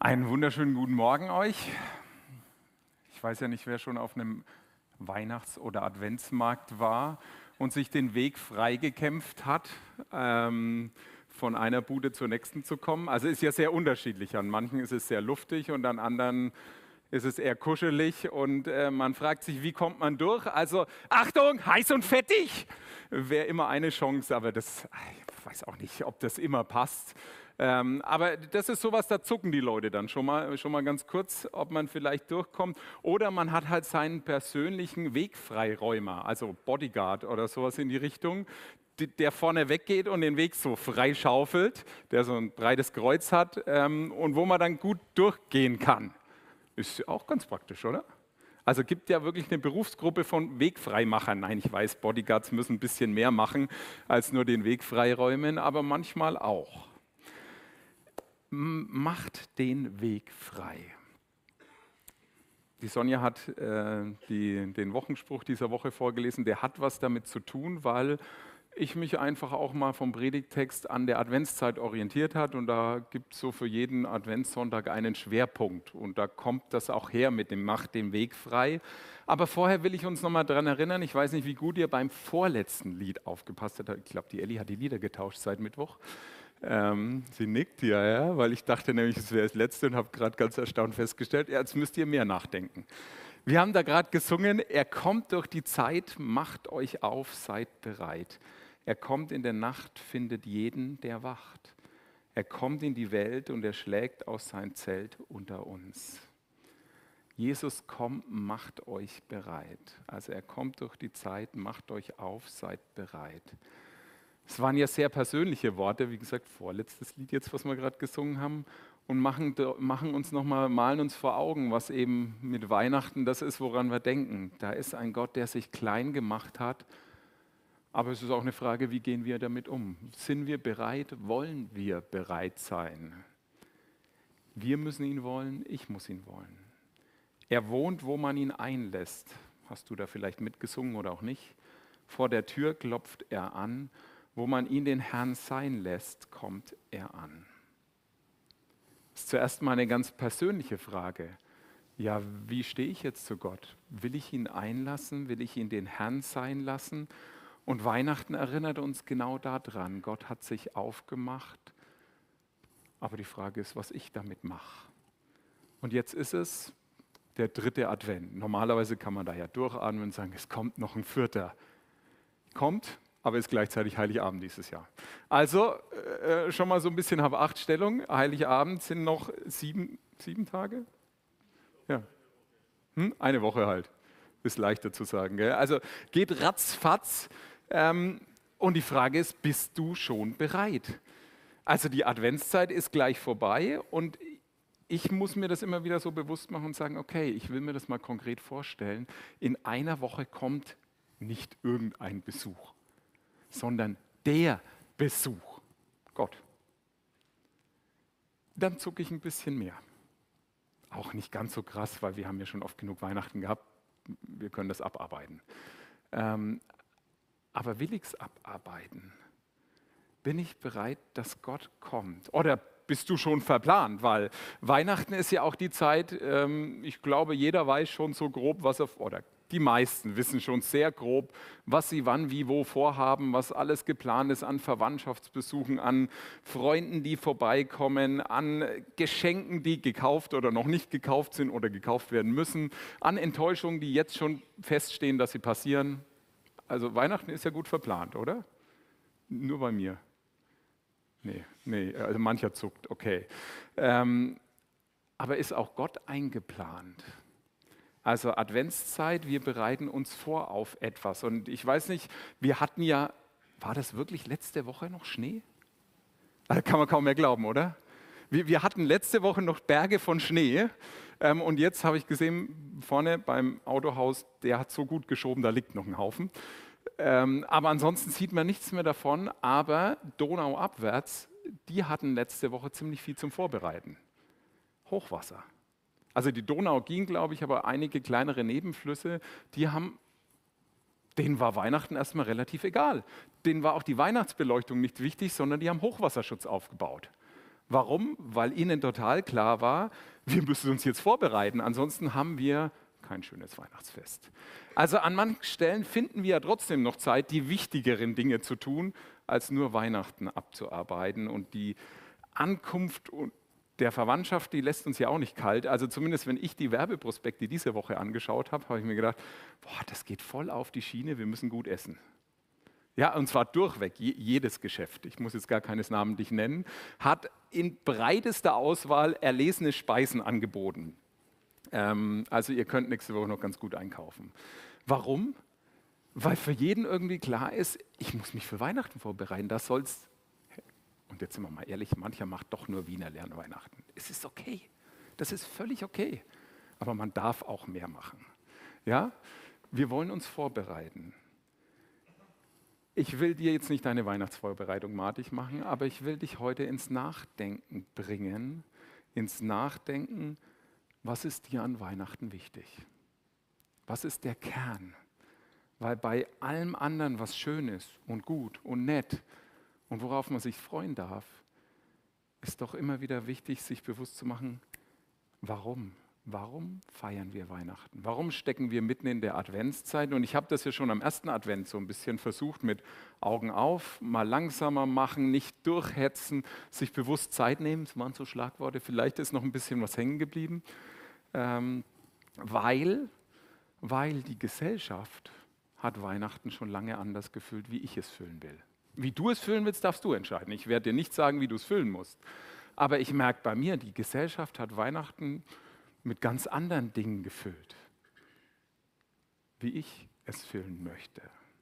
Einen wunderschönen guten Morgen euch. Ich weiß ja nicht, wer schon auf einem Weihnachts- oder Adventsmarkt war und sich den Weg freigekämpft hat, von einer Bude zur nächsten zu kommen. Also ist ja sehr unterschiedlich. An manchen ist es sehr luftig und an anderen ist es eher kuschelig und man fragt sich, wie kommt man durch? Also Achtung, heiß und fettig wäre immer eine Chance, aber ich weiß auch nicht, ob das immer passt. Aber das ist sowas, da zucken die Leute dann schon mal ganz kurz, ob man vielleicht durchkommt. Oder man hat halt seinen persönlichen Wegfreiräumer, also Bodyguard oder sowas in die Richtung, der vorne weggeht und den Weg so freischaufelt, der so ein breites Kreuz hat und wo man dann gut durchgehen kann. Ist auch ganz praktisch, oder? Also gibt ja wirklich eine Berufsgruppe von Wegfreimachern. Nein, ich weiß, Bodyguards müssen ein bisschen mehr machen als nur den Weg freiräumen, aber manchmal auch. Macht den Weg frei. Die Sonja hat den Wochenspruch dieser Woche vorgelesen, der hat was damit zu tun, weil ich mich einfach auch mal vom Predigttext an der Adventszeit orientiert hat und da gibt es so für jeden Adventssonntag einen Schwerpunkt und da kommt das auch her mit dem Macht den Weg frei. Aber vorher will ich uns nochmal daran erinnern, ich weiß nicht, wie gut ihr beim vorletzten Lied aufgepasst habt. Ich glaube, die Elli hat die Lieder getauscht seit Mittwoch. Sie nickt ja, weil ich dachte nämlich, es wäre das letzte und habe gerade ganz erstaunt festgestellt, ja, jetzt müsst ihr mehr nachdenken. Wir haben da gerade gesungen, er kommt durch die Zeit, macht euch auf, seid bereit. Er kommt in der Nacht, findet jeden, der wacht. Er kommt in die Welt und er schlägt aus sein Zelt unter uns. Jesus kommt, macht euch bereit. Also er kommt durch die Zeit, macht euch auf, seid bereit. Es waren ja sehr persönliche Worte, wie gesagt, vorletztes Lied jetzt, was wir gerade gesungen haben, und machen uns nochmal, malen uns vor Augen, was eben mit Weihnachten das ist, woran wir denken. Da ist ein Gott, der sich klein gemacht hat, aber es ist auch eine Frage, wie gehen wir damit um? Sind wir bereit? Wollen wir bereit sein? Wir müssen ihn wollen, ich muss ihn wollen. Er wohnt, wo man ihn einlässt. Hast du da vielleicht mitgesungen oder auch nicht? Vor der Tür klopft er an. Wo man ihn den Herrn sein lässt, kommt er an. Das ist zuerst mal eine ganz persönliche Frage. Ja, wie stehe ich jetzt zu Gott? Will ich ihn einlassen? Will ich ihn den Herrn sein lassen? Und Weihnachten erinnert uns genau daran. Gott hat sich aufgemacht. Aber die Frage ist, was ich damit mache. Und jetzt ist es der 3. Advent. Normalerweise kann man da ja durchatmen und sagen, es kommt noch ein 4. Kommt, aber ist gleichzeitig Heiligabend dieses Jahr. Also schon mal so ein bisschen Hab-Acht-Stellung. Heiligabend sind noch sieben Tage? Ja. Eine Woche halt. Ist leichter zu sagen. Gell? Also geht ratzfatz. Und die Frage ist, bist du schon bereit? Also die Adventszeit ist gleich vorbei und ich muss mir das immer wieder so bewusst machen und sagen, okay, ich will mir das mal konkret vorstellen. In einer Woche kommt nicht irgendein Besuch, sondern der Besuch, Gott. Dann zucke ich ein bisschen mehr. Auch nicht ganz so krass, weil wir haben ja schon oft genug Weihnachten gehabt. Wir können das abarbeiten. Aber will ich es abarbeiten? Bin ich bereit, dass Gott kommt? Oder bist du schon verplant? Weil Weihnachten ist ja auch die Zeit, ich glaube, jeder weiß schon so grob, oder die meisten wissen schon sehr grob, was sie wann, wie, wo vorhaben, was alles geplant ist an Verwandtschaftsbesuchen, an Freunden, die vorbeikommen, an Geschenken, die gekauft oder noch nicht gekauft sind oder gekauft werden müssen, an Enttäuschungen, die jetzt schon feststehen, dass sie passieren. Also Weihnachten ist ja gut verplant, oder? Nur bei mir. Nee, also mancher zuckt, okay. Aber ist auch Gott eingeplant? Also Adventszeit, wir bereiten uns vor auf etwas. Und ich weiß nicht, wir hatten ja, war das wirklich letzte Woche noch Schnee? Das kann man kaum mehr glauben, oder? Wir hatten letzte Woche noch Berge von Schnee. Und jetzt habe ich gesehen, vorne beim Autohaus, der hat so gut geschoben, da liegt noch ein Haufen. Aber ansonsten sieht man nichts mehr davon. Aber donauabwärts, die hatten letzte Woche ziemlich viel zum Vorbereiten. Hochwasser. Also die Donau ging, glaube ich, aber einige kleinere Nebenflüsse, denen war Weihnachten erstmal relativ egal. Denen war auch die Weihnachtsbeleuchtung nicht wichtig, sondern die haben Hochwasserschutz aufgebaut. Warum? Weil ihnen total klar war, wir müssen uns jetzt vorbereiten, ansonsten haben wir kein schönes Weihnachtsfest. Also an manchen Stellen finden wir ja trotzdem noch Zeit, die wichtigeren Dinge zu tun, als nur Weihnachten abzuarbeiten. Und die Ankunft der Verwandtschaft, die lässt uns ja auch nicht kalt. Also zumindest wenn ich die Werbeprospekte diese Woche angeschaut habe, habe ich mir gedacht, boah, das geht voll auf die Schiene, wir müssen gut essen. Ja, und zwar durchweg, jedes Geschäft, ich muss jetzt gar keines namentlich nennen, hat in breitester Auswahl erlesene Speisen angeboten. Also ihr könnt nächste Woche noch ganz gut einkaufen. Warum? Weil für jeden irgendwie klar ist, ich muss mich für Weihnachten vorbereiten, das soll's. Und jetzt sind wir mal ehrlich, mancher macht doch nur Wiener Lernen Weihnachten. Es ist okay, das ist völlig okay, aber man darf auch mehr machen. Ja, wir wollen uns vorbereiten. Ich will dir jetzt nicht deine Weihnachtsvorbereitung madig machen, aber ich will dich heute ins Nachdenken bringen, ins Nachdenken, was ist dir an Weihnachten wichtig? Was ist der Kern? Weil bei allem anderen, was schön ist und gut und nett und worauf man sich freuen darf, ist doch immer wieder wichtig, sich bewusst zu machen, warum? Warum feiern wir Weihnachten? Warum stecken wir mitten in der Adventszeit? Und ich habe das ja schon am ersten Advent so ein bisschen versucht mit Augen auf, mal langsamer machen, nicht durchhetzen, sich bewusst Zeit nehmen. Das waren so Schlagworte, vielleicht ist noch ein bisschen was hängen geblieben, weil die Gesellschaft hat Weihnachten schon lange anders gefüllt, wie ich es füllen will. Wie du es füllen willst, darfst du entscheiden. Ich werde dir nicht sagen, wie du es füllen musst. Aber ich merke bei mir, die Gesellschaft hat Weihnachten mit ganz anderen Dingen gefüllt, wie ich es füllen möchte.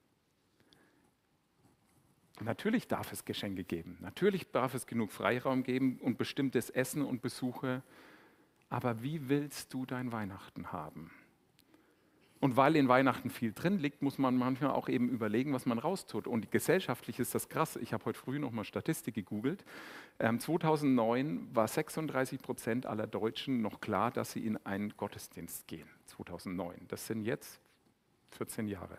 Natürlich darf es Geschenke geben, natürlich darf es genug Freiraum geben und bestimmtes Essen und Besuche, aber wie willst du dein Weihnachten haben? Und weil in Weihnachten viel drin liegt, muss man manchmal auch eben überlegen, was man raustut. Und gesellschaftlich ist das krass. Ich habe heute früh noch mal Statistik gegoogelt. 2009 war 36% aller Deutschen noch klar, dass sie in einen Gottesdienst gehen. 2009. Das sind jetzt 14 Jahre.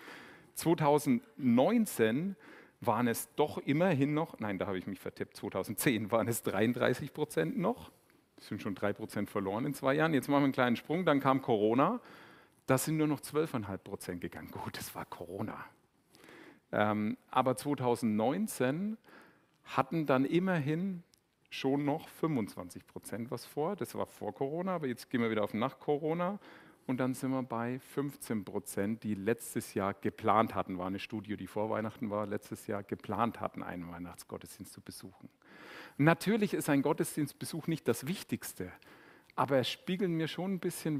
2019 waren es doch immerhin noch, nein, da habe ich mich vertippt, 2010 waren es 33% noch. Das sind schon 3% verloren in 2 Jahren. Jetzt machen wir einen kleinen Sprung, dann kam Corona. Das sind nur noch 12,5% gegangen. Gut, das war Corona. Aber 2019 hatten dann immerhin schon noch 25% was vor. Das war vor Corona, aber jetzt gehen wir wieder auf nach Corona. Und dann sind wir bei 15%, die letztes Jahr geplant hatten. War eine Studie, die vor Weihnachten war, letztes Jahr geplant hatten, einen Weihnachtsgottesdienst zu besuchen. Natürlich ist ein Gottesdienstbesuch nicht das Wichtigste, aber es spiegelt mir schon ein bisschen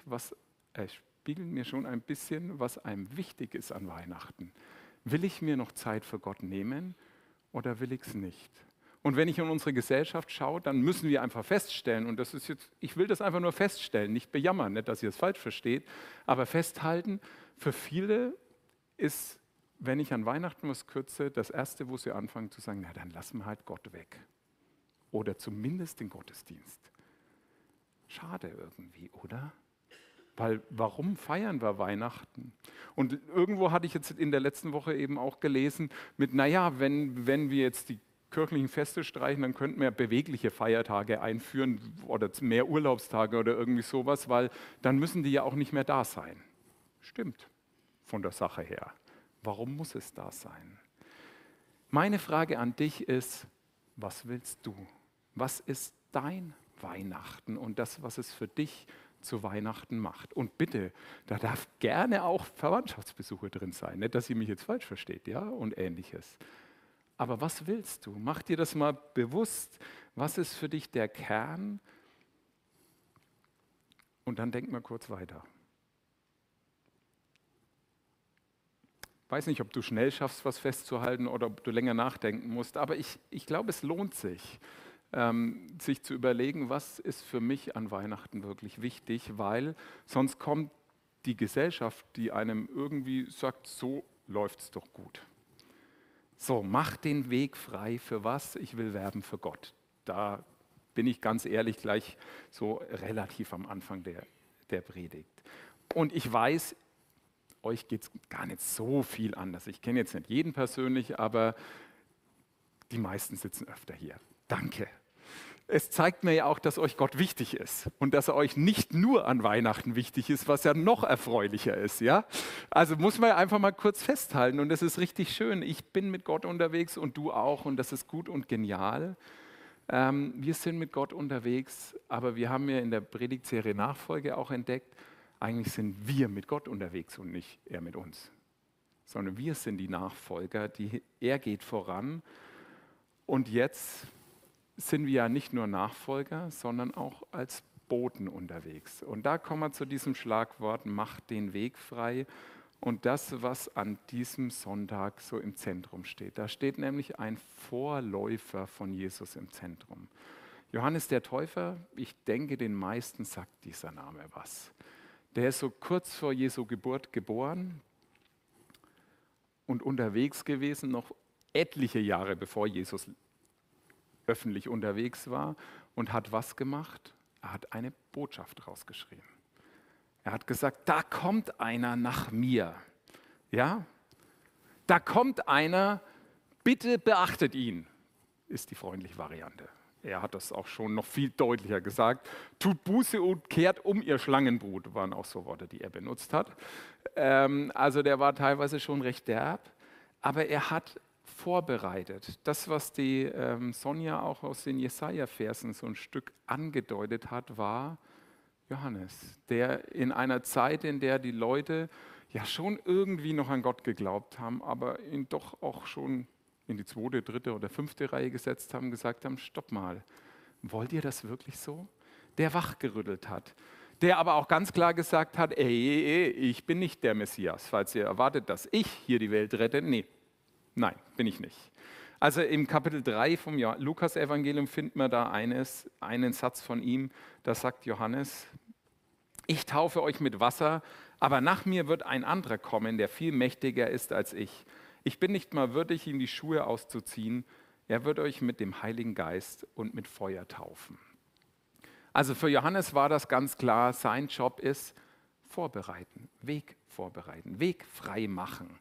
was einem wichtig ist an Weihnachten. Will ich mir noch Zeit für Gott nehmen oder will ich es nicht? Und wenn ich in unsere Gesellschaft schaue, dann müssen wir einfach feststellen, und das ist jetzt, ich will das einfach nur feststellen, nicht bejammern, nicht, dass ihr es falsch versteht, aber festhalten, für viele ist, wenn ich an Weihnachten was kürze, das Erste, wo sie anfangen zu sagen, na dann lassen wir halt Gott weg. Oder zumindest den Gottesdienst. Schade irgendwie, oder? Weil warum feiern wir Weihnachten? Und irgendwo hatte ich jetzt in der letzten Woche eben auch gelesen mit, naja, wenn wir jetzt die kirchlichen Feste streichen, dann könnten wir bewegliche Feiertage einführen oder mehr Urlaubstage oder irgendwie sowas, weil dann müssen die ja auch nicht mehr da sein. Stimmt, von der Sache her. Warum muss es da sein? Meine Frage an dich ist, was willst du? Was ist dein Weihnachten und das, was es für dich zu Weihnachten macht? Und bitte, da darf gerne auch Verwandtschaftsbesuche drin sein, nicht, dass ihr mich jetzt falsch versteht, ja, und Ähnliches. Aber was willst du? Mach dir das mal bewusst. Was ist für dich der Kern? Und dann denk mal kurz weiter. Ich weiß nicht, ob du schnell schaffst, was festzuhalten oder ob du länger nachdenken musst, aber ich glaube, es lohnt sich, sich zu überlegen, was ist für mich an Weihnachten wirklich wichtig, weil sonst kommt die Gesellschaft, die einem irgendwie sagt, so läuft es doch gut. So, mach den Weg frei für was? Ich will werben für Gott. Da bin ich ganz ehrlich gleich so relativ am Anfang der Predigt. Und ich weiß, euch geht es gar nicht so viel anders. Ich kenne jetzt nicht jeden persönlich, aber die meisten sitzen öfter hier. Danke. es zeigt mir ja auch, dass euch Gott wichtig ist und dass er euch nicht nur an Weihnachten wichtig ist, was ja noch erfreulicher ist. Ja? Also muss man ja einfach mal kurz festhalten und das ist richtig schön. Ich bin mit Gott unterwegs und du auch und das ist gut und genial. Wir sind mit Gott unterwegs, aber wir haben ja in der Predigtserie Nachfolge auch entdeckt, eigentlich sind wir mit Gott unterwegs und nicht er mit uns, sondern wir sind die Nachfolger, er geht voran und jetzt sind wir ja nicht nur Nachfolger, sondern auch als Boten unterwegs. Und da kommen wir zu diesem Schlagwort, macht den Weg frei. Und das, was an diesem Sonntag so im Zentrum steht. Da steht nämlich ein Vorläufer von Jesus im Zentrum. Johannes der Täufer, ich denke, den meisten sagt dieser Name was. Der ist so kurz vor Jesu Geburt geboren und unterwegs gewesen, noch etliche Jahre bevor Jesus öffentlich unterwegs war und hat was gemacht? Er hat eine Botschaft rausgeschrieben. Er hat gesagt, da kommt einer nach mir. Ja? Da kommt einer, bitte beachtet ihn, ist die freundliche Variante. Er hat das auch schon noch viel deutlicher gesagt. Tut Buße und kehrt um, ihr Schlangenbrut, waren auch so Worte, die er benutzt hat. Also der war teilweise schon recht derb, aber er hat vorbereitet. Das, was die Sonja auch aus den Jesaja-Versen so ein Stück angedeutet hat, war Johannes, der in einer Zeit, in der die Leute ja schon irgendwie noch an Gott geglaubt haben, aber ihn doch auch schon in die 2., 3. oder 5. Reihe gesetzt haben, gesagt haben, stopp mal, wollt ihr das wirklich so? Der wachgerüttelt hat, der aber auch ganz klar gesagt hat, ey, ich bin nicht der Messias, falls ihr erwartet, dass ich hier die Welt rette, nee. Nein, bin ich nicht. Also im Kapitel 3 vom Lukas-Evangelium finden wir da einen Satz von ihm, da sagt Johannes, ich taufe euch mit Wasser, aber nach mir wird ein anderer kommen, der viel mächtiger ist als ich. Ich bin nicht mal würdig, ihm die Schuhe auszuziehen. Er wird euch mit dem Heiligen Geist und mit Feuer taufen. Also für Johannes war das ganz klar, sein Job ist vorbereiten, Weg frei machen.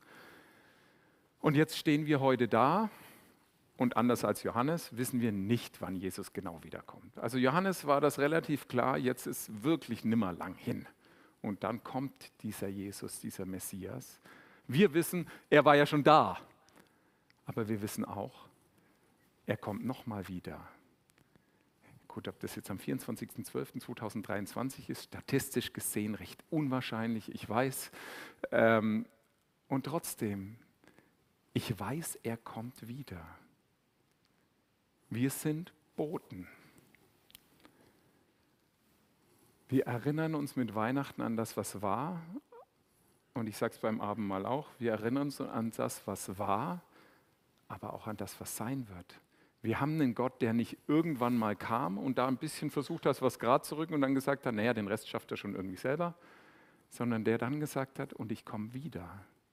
Und jetzt stehen wir heute da und anders als Johannes wissen wir nicht, wann Jesus genau wiederkommt. Also Johannes war das relativ klar, jetzt ist wirklich nimmer lang hin. Und dann kommt dieser Jesus, dieser Messias. Wir wissen, er war ja schon da, aber wir wissen auch, er kommt nochmal wieder. Gut, ob das jetzt am 24.12.2023 ist, statistisch gesehen recht unwahrscheinlich, ich weiß. Und trotzdem, ich weiß, er kommt wieder. Wir sind Boten. Wir erinnern uns mit Weihnachten an das, was war. Und ich sage es beim Abendmahl auch. Wir erinnern uns an das, was war, aber auch an das, was sein wird. Wir haben einen Gott, der nicht irgendwann mal kam und da ein bisschen versucht hat, was gerade zu rücken und dann gesagt hat, naja, den Rest schafft er schon irgendwie selber. Sondern der dann gesagt hat, und ich komme wieder.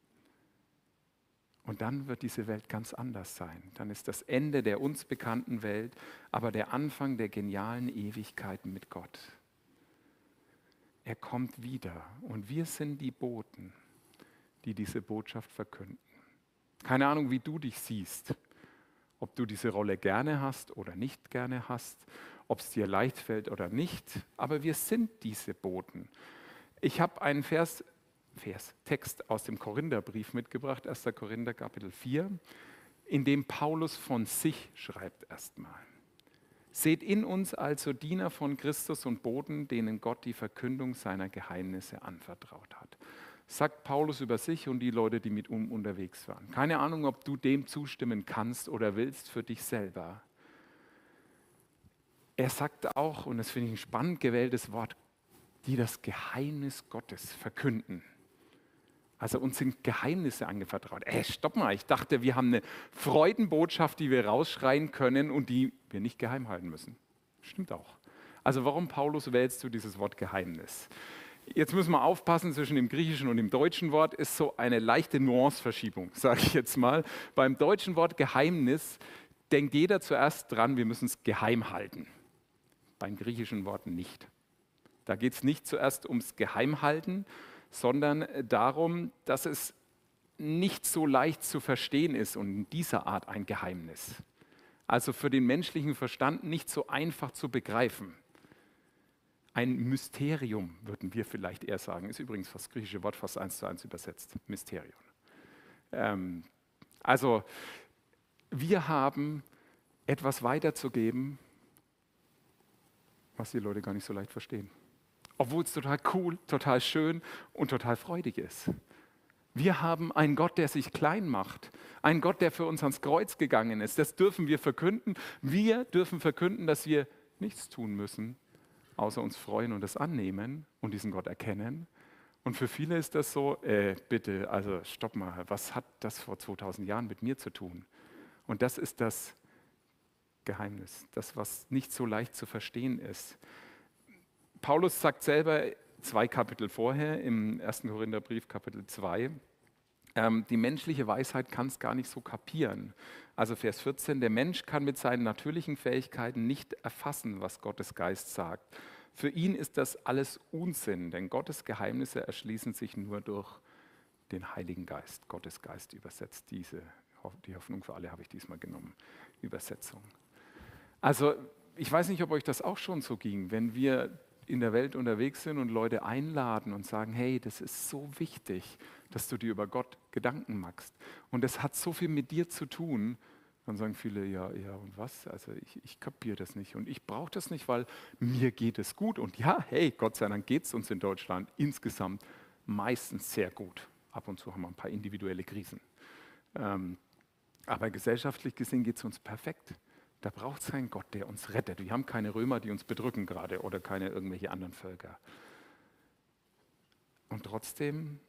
Und dann wird diese Welt ganz anders sein. Dann ist das Ende der uns bekannten Welt, aber der Anfang der genialen Ewigkeiten mit Gott. Er kommt wieder und wir sind die Boten, die diese Botschaft verkünden. Keine Ahnung, wie du dich siehst, ob du diese Rolle gerne hast oder nicht gerne hast, ob es dir leicht fällt oder nicht, aber wir sind diese Boten. Ich habe einen Text aus dem Korintherbrief mitgebracht, 1. Korinther Kapitel 4, in dem Paulus von sich schreibt erstmal. Seht in uns also Diener von Christus und Boten, denen Gott die Verkündung seiner Geheimnisse anvertraut hat. Sagt Paulus über sich und die Leute, die mit ihm unterwegs waren. Keine Ahnung, ob du dem zustimmen kannst oder willst für dich selber. Er sagt auch, und das finde ich ein spannend gewähltes Wort, die das Geheimnis Gottes verkünden. Also uns sind Geheimnisse anvertraut. Stopp mal, ich dachte, wir haben eine Freudenbotschaft, die wir rausschreien können und die wir nicht geheim halten müssen. Stimmt auch. Also warum, Paulus, wählst du dieses Wort Geheimnis? Jetzt müssen wir aufpassen, zwischen dem griechischen und dem deutschen Wort ist so eine leichte Nuanceverschiebung, sage ich jetzt mal. Beim deutschen Wort Geheimnis denkt jeder zuerst dran, wir müssen es geheim halten. Beim griechischen Wort nicht. Da geht es nicht zuerst ums Geheimhalten, sondern darum, dass es nicht so leicht zu verstehen ist und in dieser Art ein Geheimnis. Also für den menschlichen Verstand nicht so einfach zu begreifen. Ein Mysterium, würden wir vielleicht eher sagen. Ist übrigens das griechische Wort fast 1:1 übersetzt. Mysterium. Also wir haben etwas weiterzugeben, was die Leute gar nicht so leicht verstehen. Obwohl es total cool, total schön und total freudig ist. Wir haben einen Gott, der sich klein macht. Einen Gott, der für uns ans Kreuz gegangen ist. Das dürfen wir verkünden. Wir dürfen verkünden, dass wir nichts tun müssen, außer uns freuen und es annehmen und diesen Gott erkennen. Und für viele ist das so, bitte, also stopp mal, was hat das vor 2000 Jahren mit mir zu tun? Und das ist das Geheimnis, das, was nicht so leicht zu verstehen ist. Paulus sagt selber 2 Kapitel vorher, im 1. Korintherbrief, Kapitel 2, die menschliche Weisheit kann es gar nicht so kapieren. Also Vers 14, der Mensch kann mit seinen natürlichen Fähigkeiten nicht erfassen, was Gottes Geist sagt. Für ihn ist das alles Unsinn, denn Gottes Geheimnisse erschließen sich nur durch den Heiligen Geist. Gottes Geist übersetzt die Hoffnung für alle habe ich diesmal genommen, Übersetzung. Also ich weiß nicht, ob euch das auch schon so ging, wenn wir in der Welt unterwegs sind und Leute einladen und sagen, hey, das ist so wichtig, dass du dir über Gott Gedanken machst. Und das hat so viel mit dir zu tun. Dann sagen viele, ja, und was? Also ich kapiere das nicht und ich brauche das nicht, weil mir geht es gut. Und ja, hey, Gott sei Dank geht es uns in Deutschland insgesamt meistens sehr gut. Ab und zu haben wir ein paar individuelle Krisen. Aber gesellschaftlich gesehen geht es uns perfekt. Da braucht es einen Gott, der uns rettet. Wir haben keine Römer, die uns bedrücken gerade oder keine irgendwelche anderen Völker. Und trotzdem,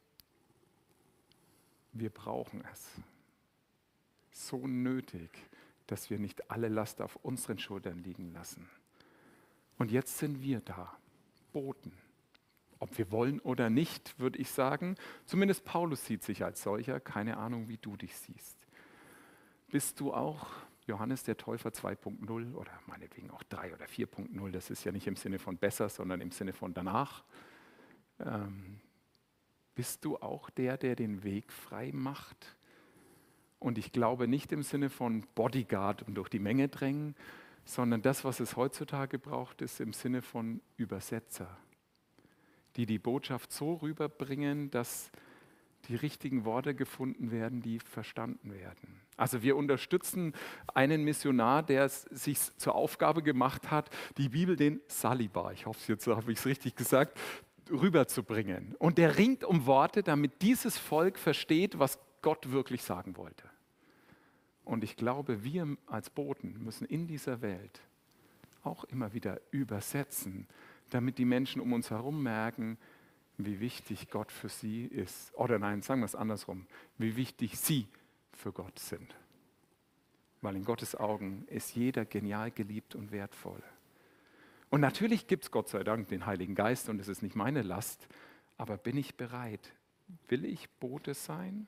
wir brauchen es. So nötig, dass wir nicht alle Last auf unseren Schultern liegen lassen. Und jetzt sind wir da, Boten. Ob wir wollen oder nicht, würde ich sagen. Zumindest Paulus sieht sich als solcher. Keine Ahnung, wie du dich siehst. Bist du auch Johannes der Täufer 2.0 oder meinetwegen auch 3 oder 4.0? Das ist ja nicht im Sinne von besser, sondern im Sinne von danach. Bist du auch der den Weg frei macht? Und ich glaube nicht im Sinne von Bodyguard und durch die Menge drängen, sondern das, was es heutzutage braucht, ist im Sinne von Übersetzer, die Botschaft so rüberbringen, dass die richtigen Worte gefunden werden, die verstanden werden. Also wir unterstützen einen Missionar, der es sich zur Aufgabe gemacht hat, die Bibel den Saliba, ich hoffe, jetzt habe ich es richtig gesagt, rüberzubringen. Und der ringt um Worte, damit dieses Volk versteht, was Gott wirklich sagen wollte. Und ich glaube, wir als Boten müssen in dieser Welt auch immer wieder übersetzen, damit die Menschen um uns herum merken, wie wichtig Gott für sie ist. Oder nein, sagen wir es andersrum, wie wichtig sie für Gott sind. Weil in Gottes Augen ist jeder genial geliebt und wertvoll. Und natürlich gibt es Gott sei Dank den Heiligen Geist und es ist nicht meine Last, aber bin ich bereit? Will ich Bote sein?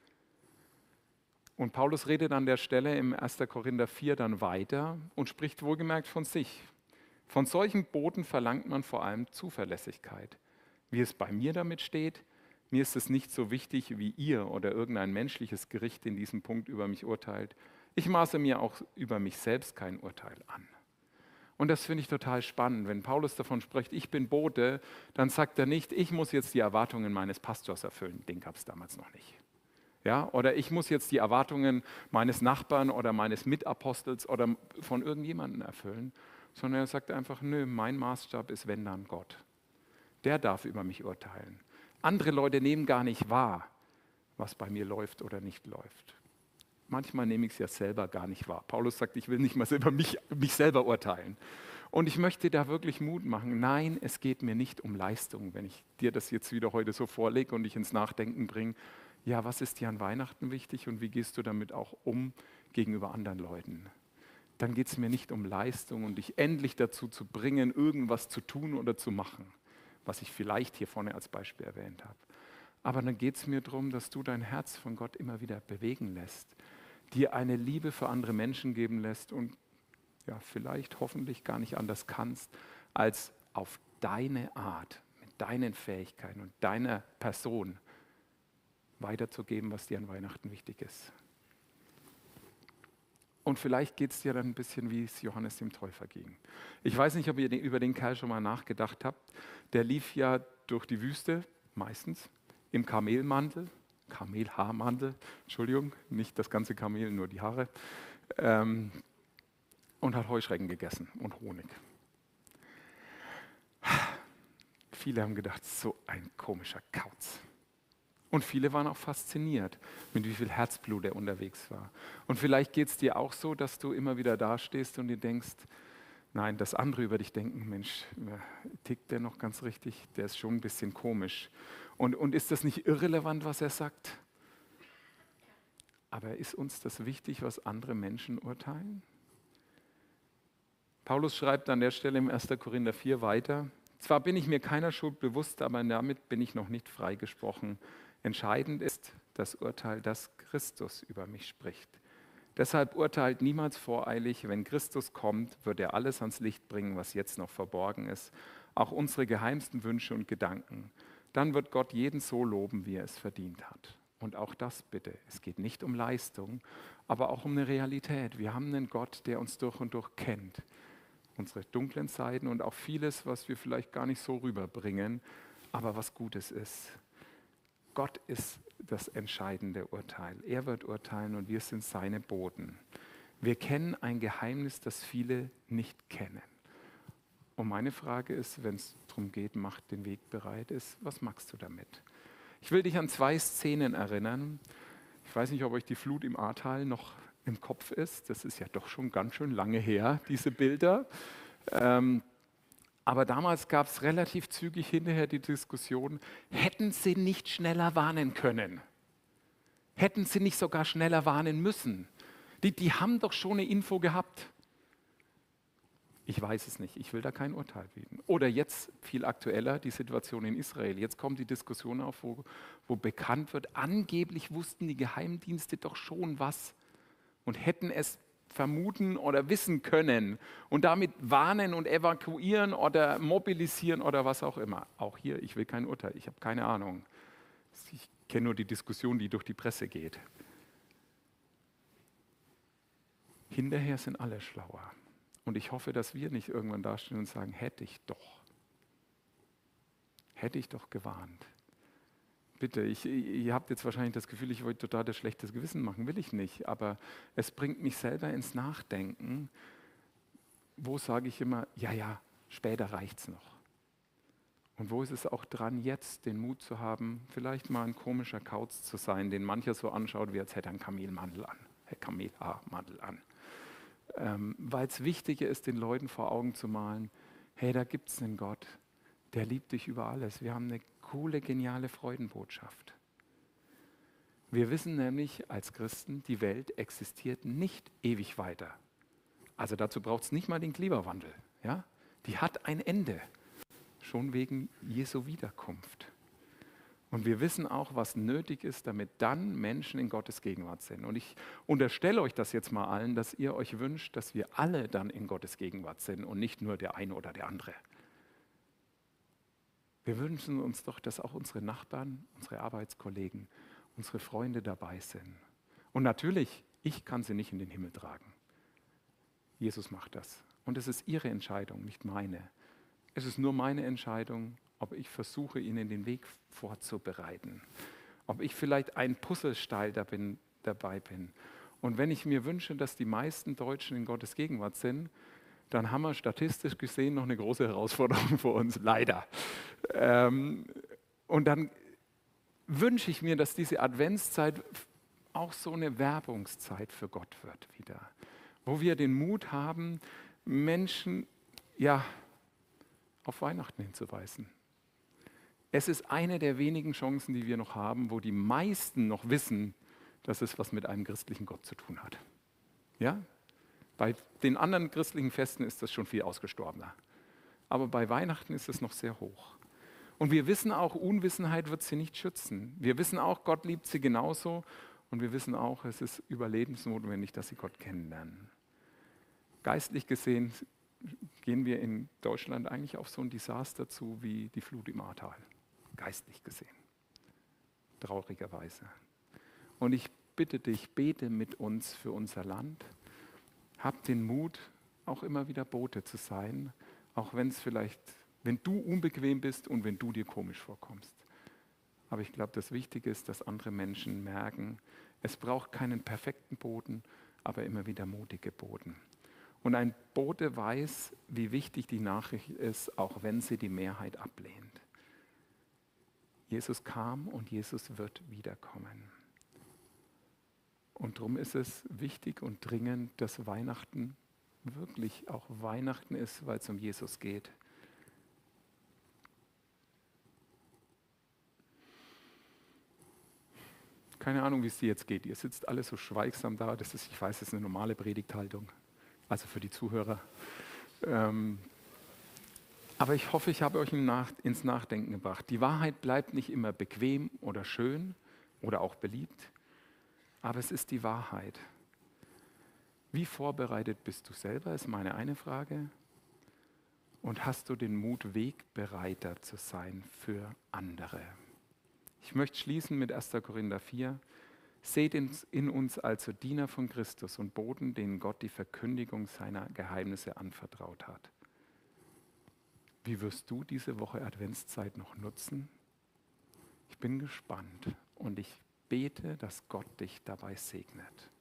Und Paulus redet an der Stelle im 1. Korinther 4 dann weiter und spricht wohlgemerkt von sich. Von solchen Boten verlangt man vor allem Zuverlässigkeit. Wie es bei mir damit steht, mir ist es nicht so wichtig, wie ihr oder irgendein menschliches Gericht in diesem Punkt über mich urteilt. Ich maße mir auch über mich selbst kein Urteil an. Und das finde ich total spannend. Wenn Paulus davon spricht, ich bin Bote, dann sagt er nicht, ich muss jetzt die Erwartungen meines Pastors erfüllen. Den gab es damals noch nicht. Ja, oder ich muss jetzt die Erwartungen meines Nachbarn oder meines Mitapostels oder von irgendjemandem erfüllen, sondern er sagt einfach, nö, mein Maßstab ist wenn dann Gott. Der darf über mich urteilen. Andere Leute nehmen gar nicht wahr, was bei mir läuft oder nicht läuft. Manchmal nehme ich es ja selber gar nicht wahr. Paulus sagt, ich will nicht mal über mich selber urteilen. Und ich möchte da wirklich Mut machen. Nein, es geht mir nicht um Leistung. Wenn ich dir das jetzt wieder heute so vorlege und dich ins Nachdenken bringe, ja, was ist dir an Weihnachten wichtig und wie gehst du damit auch um gegenüber anderen Leuten? Dann geht es mir nicht um Leistung und dich endlich dazu zu bringen, irgendwas zu tun oder zu machen, was ich vielleicht hier vorne als Beispiel erwähnt habe. Aber dann geht es mir darum, dass du dein Herz von Gott immer wieder bewegen lässt, dir eine Liebe für andere Menschen geben lässt und ja, vielleicht hoffentlich gar nicht anders kannst, als auf deine Art, mit deinen Fähigkeiten und deiner Person weiterzugeben, was dir an Weihnachten wichtig ist. Und vielleicht geht es dir dann ein bisschen, wie es Johannes dem Täufer ging. Ich weiß nicht, ob ihr über den Kerl schon mal nachgedacht habt. Der lief ja durch die Wüste, meistens, im Kamelhaarmantel, Entschuldigung, nicht das ganze Kamel, nur die Haare, und hat Heuschrecken gegessen und Honig. Viele haben gedacht, so ein komischer Kauz. Und viele waren auch fasziniert, mit wie viel Herzblut er unterwegs war. Und vielleicht geht es dir auch so, dass du immer wieder dastehst und dir denkst, nein, dass andere über dich denken, Mensch, tickt der noch ganz richtig? Der ist schon ein bisschen komisch. Und ist das nicht irrelevant, was er sagt? Aber ist uns das wichtig, was andere Menschen urteilen? Paulus schreibt an der Stelle im 1. Korinther 4 weiter, zwar bin ich mir keiner Schuld bewusst, aber damit bin ich noch nicht freigesprochen. Entscheidend ist das Urteil, das Christus über mich spricht. Deshalb urteilt niemals voreilig, wenn Christus kommt, wird er alles ans Licht bringen, was jetzt noch verborgen ist, auch unsere geheimsten Wünsche und Gedanken. Dann wird Gott jeden so loben, wie er es verdient hat. Und auch das bitte, es geht nicht um Leistung, aber auch um eine Realität. Wir haben einen Gott, der uns durch und durch kennt. Unsere dunklen Seiten und auch vieles, was wir vielleicht gar nicht so rüberbringen, aber was Gutes ist. Gott ist das entscheidende Urteil. Er wird urteilen und wir sind seine Boten. Wir kennen ein Geheimnis, das viele nicht kennen. Und meine Frage ist, wenn es darum geht, macht den Weg bereit ist, was machst du damit? Ich will dich an 2 Szenen erinnern. Ich weiß nicht, ob euch die Flut im Ahrtal noch im Kopf ist. Das ist ja doch schon ganz schön lange her, diese Bilder. Aber damals gab es relativ zügig hinterher die Diskussion, hätten sie nicht schneller warnen können? Hätten sie nicht sogar schneller warnen müssen? Die haben doch schon eine Info gehabt. Ich weiß es nicht, ich will da kein Urteil bilden. Oder jetzt viel aktueller die Situation in Israel. Jetzt kommt die Diskussion auf, wo bekannt wird, angeblich wussten die Geheimdienste doch schon was und hätten es vermuten oder wissen können und damit warnen und evakuieren oder mobilisieren oder was auch immer. Auch hier, ich will kein Urteil, ich habe keine Ahnung. Ich kenne nur die Diskussion, die durch die Presse geht. Hinterher sind alle schlauer. Und ich hoffe, dass wir nicht irgendwann dastehen und sagen, hätte ich doch gewarnt. Bitte, ihr habt jetzt wahrscheinlich das Gefühl, ich wollte total das schlechtes Gewissen machen, will ich nicht. Aber es bringt mich selber ins Nachdenken, wo sage ich immer, ja, später reicht's noch. Und wo ist es auch dran, jetzt den Mut zu haben, vielleicht mal ein komischer Kauz zu sein, den mancher so anschaut, wie als hätte er einen Kamelhaarmantel an. Weil es wichtiger ist, den Leuten vor Augen zu malen, hey, da gibt es einen Gott, der liebt dich über alles. Wir haben eine coole, geniale Freudenbotschaft. Wir wissen nämlich als Christen, die Welt existiert nicht ewig weiter. Also dazu braucht es nicht mal den Klimawandel. Ja? Die hat ein Ende, schon wegen Jesu Wiederkunft. Und wir wissen auch, was nötig ist, damit dann Menschen in Gottes Gegenwart sind. Und ich unterstelle euch das jetzt mal allen, dass ihr euch wünscht, dass wir alle dann in Gottes Gegenwart sind und nicht nur der eine oder der andere. Wir wünschen uns doch, dass auch unsere Nachbarn, unsere Arbeitskollegen, unsere Freunde dabei sind. Und natürlich, ich kann sie nicht in den Himmel tragen. Jesus macht das. Und es ist ihre Entscheidung, nicht meine. Es ist nur meine Entscheidung, ob ich versuche, ihnen den Weg vorzubereiten. Ob ich vielleicht ein Puzzlestein dabei bin. Und wenn ich mir wünsche, dass die meisten Deutschen in Gottes Gegenwart sind, dann haben wir statistisch gesehen noch eine große Herausforderung vor uns, leider. Und dann wünsche ich mir, dass diese Adventszeit auch so eine Werbungszeit für Gott wird wieder. Wo wir den Mut haben, Menschen auf Weihnachten hinzuweisen. Es ist eine der wenigen Chancen, die wir noch haben, wo die meisten noch wissen, dass es was mit einem christlichen Gott zu tun hat. Ja? Bei den anderen christlichen Festen ist das schon viel ausgestorbener. Aber bei Weihnachten ist es noch sehr hoch. Und wir wissen auch, Unwissenheit wird sie nicht schützen. Wir wissen auch, Gott liebt sie genauso. Und wir wissen auch, es ist überlebensnotwendig, dass sie Gott kennenlernen. Geistlich gesehen gehen wir in Deutschland eigentlich auf so ein Desaster zu wie die Flut im Ahrtal. Geistlich gesehen. Traurigerweise. Und ich bitte dich, bete mit uns für unser Land. Hab den Mut, auch immer wieder Bote zu sein, auch wenn es vielleicht, wenn du unbequem bist und wenn du dir komisch vorkommst. Aber ich glaube, das Wichtige ist, dass andere Menschen merken, es braucht keinen perfekten Boten, aber immer wieder mutige Boten. Und ein Bote weiß, wie wichtig die Nachricht ist, auch wenn sie die Mehrheit ablehnt. Jesus kam und Jesus wird wiederkommen. Und darum ist es wichtig und dringend, dass Weihnachten wirklich auch Weihnachten ist, weil es um Jesus geht. Keine Ahnung, wie es dir jetzt geht. Ihr sitzt alle so schweigsam da. Ich weiß, das ist eine normale Predigthaltung, also für die Zuhörer. Aber ich hoffe, ich habe euch ins Nachdenken gebracht. Die Wahrheit bleibt nicht immer bequem oder schön oder auch beliebt, aber es ist die Wahrheit. Wie vorbereitet bist du selber, ist meine eine Frage. Und hast du den Mut, wegbereiter zu sein für andere? Ich möchte schließen mit 1. Korinther 4. Seht in uns also Diener von Christus und Boten, denen Gott die Verkündigung seiner Geheimnisse anvertraut hat. Wie wirst du diese Woche Adventszeit noch nutzen? Ich bin gespannt und ich bete, dass Gott dich dabei segnet.